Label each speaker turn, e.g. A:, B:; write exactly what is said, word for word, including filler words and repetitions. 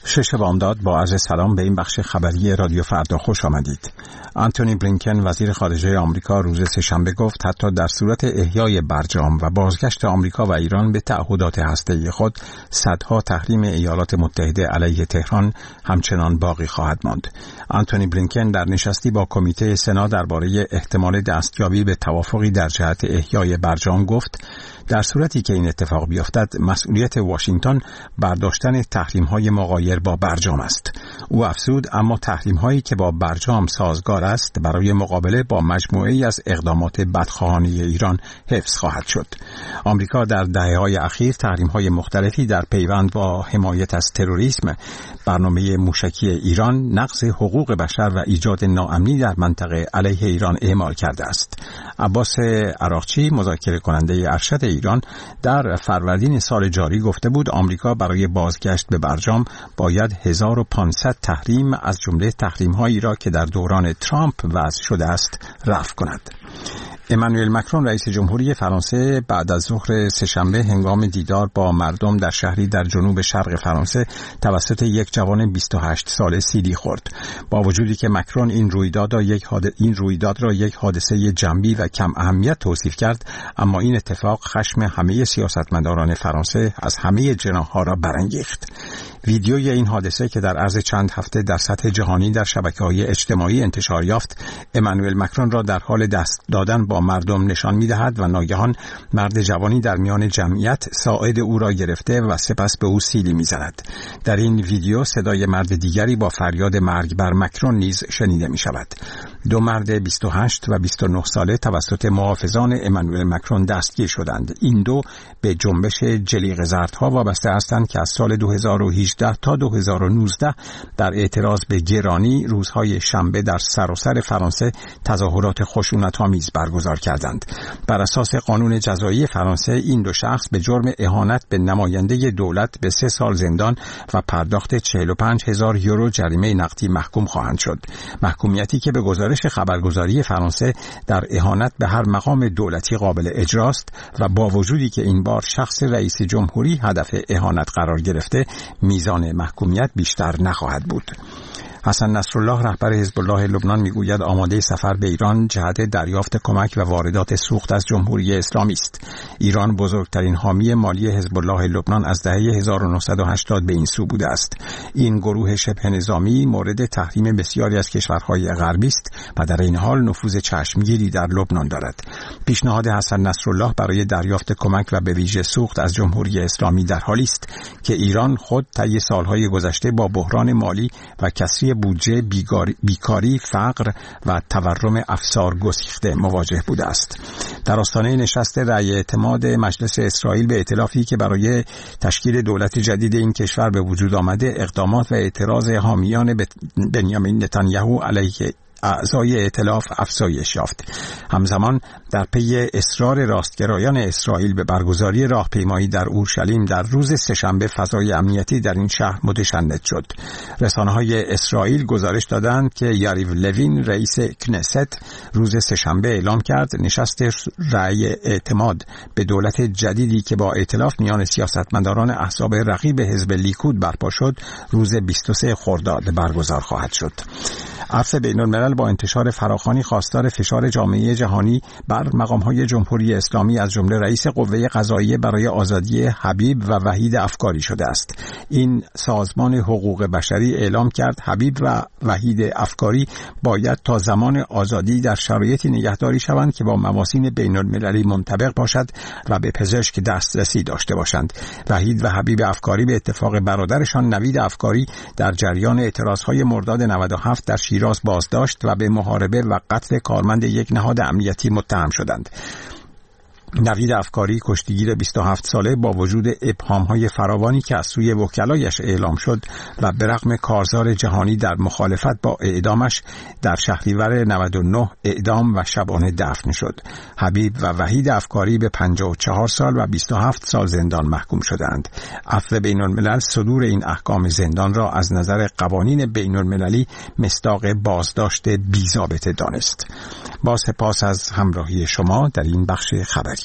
A: شش بامداد با عرض سلام به این بخش خبری رادیو فردا خوش آمدید. آنتونی بلینکن وزیر خارجه آمریکا روز سه‌شنبه گفت حتی در صورت احیای برجام و بازگشت آمریکا و ایران به تعهدات هسته‌ای خود، صدها تحریم ایالات متحده علیه تهران همچنان باقی خواهد ماند. آنتونی بلینکن در نشستی با کمیته سنا درباره احتمال دستیابی به توافقی در جهت احیای برجام گفت در صورتی که این اتفاق بیفتد، مسئولیت واشنگتن برداشتن تحریم‌های مغایر با برجام است. او افزود اما تحریم‌هایی که با برجام سازگار است برای مقابله با مجموعه‌ای از اقدامات بدخواهانه ایران حفظ خواهد شد. آمریکا در دهه‌های اخیر تحریم‌های مختلفی در پیوند با حمایت از تروریسم، برنامه موشکی ایران، نقض حقوق بشر و ایجاد ناامنی در منطقه علیه ایران اعمال کرده است. عباس عراقچی، مذاکره کننده ارشد ایران، در فروردین سال جاری گفته بود آمریکا برای بازگشت به برجام باید هزار و پانصد تحریم از جمله تحریم‌هایی را که در دوران ترامپ وضع شده است رفع کند. امانوئل مکرون رئیس جمهوری فرانسه بعد از ظهر سه‌شنبه هنگام دیدار با مردم در شهری در جنوب شرق فرانسه توسط یک جوان بیست و هشت ساله سیلی خورد. با وجودی که مکرون این رویداد را یک حاد... این رویداد را یک حادثه جنبی و کم اهمیت توصیف کرد، اما این اتفاق خشم همه سیاستمداران فرانسه از همه جناح‌ها را برانگیخت. ویدیوی این حادثه که در عرض چند هفته در سطح جهانی در شبکه‌های اجتماعی انتشار یافت، امانوئل مکرون را در حال دست دادن با مردم نشان می‌دهد و ناگهان مرد جوانی در میان جمعیت ساعد او را گرفته و سپس به او سیلی می‌زند. در این ویدیو صدای مرد دیگری با فریاد مرگ بر مکرون نیز شنیده می‌شود. دو مرد بیست و هشت و بیست و نه ساله توسط محافظان امانوئل مکرون دستگیر شدند. این دو به جنبش جلیق زردها وابسته هستند که از سال دو هزار و هجده تا دو هزار و نوزده در اعتراض به گرانی روزهای شنبه در سراسر فرانسه تظاهرات خشونت‌آمیز برگزار کردند. بر اساس قانون جزایی فرانسه این دو شخص به جرم اهانت به نماینده دولت به سه سال زندان و پرداخت چهل و پنج هزار یورو جریمه نقدی محکوم خواهند شد. محکومیتی که به گزارش خبرگزاری فرانسه در اهانت به هر مقام دولتی قابل اجراست و با وجودی که این بار شخص رئیس جمهوری هدف اهانت قرار گرفته، میزان محکومیت بیشتر نخواهد بود. حسن نصرالله رهبر حزب الله لبنان میگوید آماده سفر به ایران جهت دریافت کمک و واردات سوخت از جمهوری اسلامی است. ایران بزرگترین حامی مالی حزب الله لبنان از دهه هزار و نهصد و هشتاد به این سو بوده است. این گروه شبه نظامی مورد تحریم بسیاری از کشورهای غربی است و در این حال نفوذ چشمگیری در لبنان دارد. پیشنهاد حسن نصرالله برای دریافت کمک و به ویژه سوخت از جمهوری اسلامی در حالی است که ایران خود طی سالهای گذشته با بحران مالی و کسری بودجه، بیکاری، فقر و تورم افسار گسیخته مواجه بوده است. در آستانه نشست رأی اعتماد مجلس اسرائیل به ائتلافی که برای تشکیل دولت جدید این کشور به وجود آمده، اقدامات و اعتراض حامیان بنیامین نتانیاهو علیه اعضای ائتلاف افزایش یافت. همزمان در پی اصرار راستگرایان اسرائیل به برگزاری راهپیمایی در اورشلیم در روز سه‌شنبه، فضای امنیتی در این شهر متشنج شد. رسانه‌های اسرائیل گزارش دادند که یاریو لوین رئیس کنست روز سه‌شنبه اعلام کرد نشست رأی اعتماد به دولت جدیدی که با ائتلاف میان سیاستمداران احزاب رقیب حزب لیکود برپا شد روز بیست و سوم خرداد برگزار خواهد شد. عرض بین‌الملل با انتشار فراخوانی خواستار فشار جامعه جهانی بر مقام‌های جمهوری اسلامی از جمله رئیس قوه قضاییه برای آزادی حبیب و وحید افکاری شده است. این سازمان حقوق بشری اعلام کرد حبیب و وحید افکاری باید تا زمان آزادی در شرایطی نگهداری شوند که با موازین بین‌المللی منطبق باشد و به پزشک دسترسی داشته باشند. وحید و حبیب افکاری به اتفاق برادرشان نوید افکاری در جریان اعتراضهای مرداد نود و هفت در شیراز بازداشت و به محاربه و قتل کارمند یک نهاد امنیتی متهم شدند. نوید افکاری کشتیگیر بیست و هفت ساله با وجود ابهام‌های فراوانی که از سوی وکلایش اعلام شد و به رغم کارزار جهانی در مخالفت با اعدامش در شهریور نود و نه اعدام و شبانه دفن شد. حبیب و وحید افکاری به پنجاه و چهار سال و بیست و هفت سال زندان محکوم شدند. عفو بین‌الملل صدور این احکام زندان را از نظر قوانین بین‌المللی مصداق بازداشت بی‌ضابطه دانست. با سپاس از همراهی شما در این بخش خبری.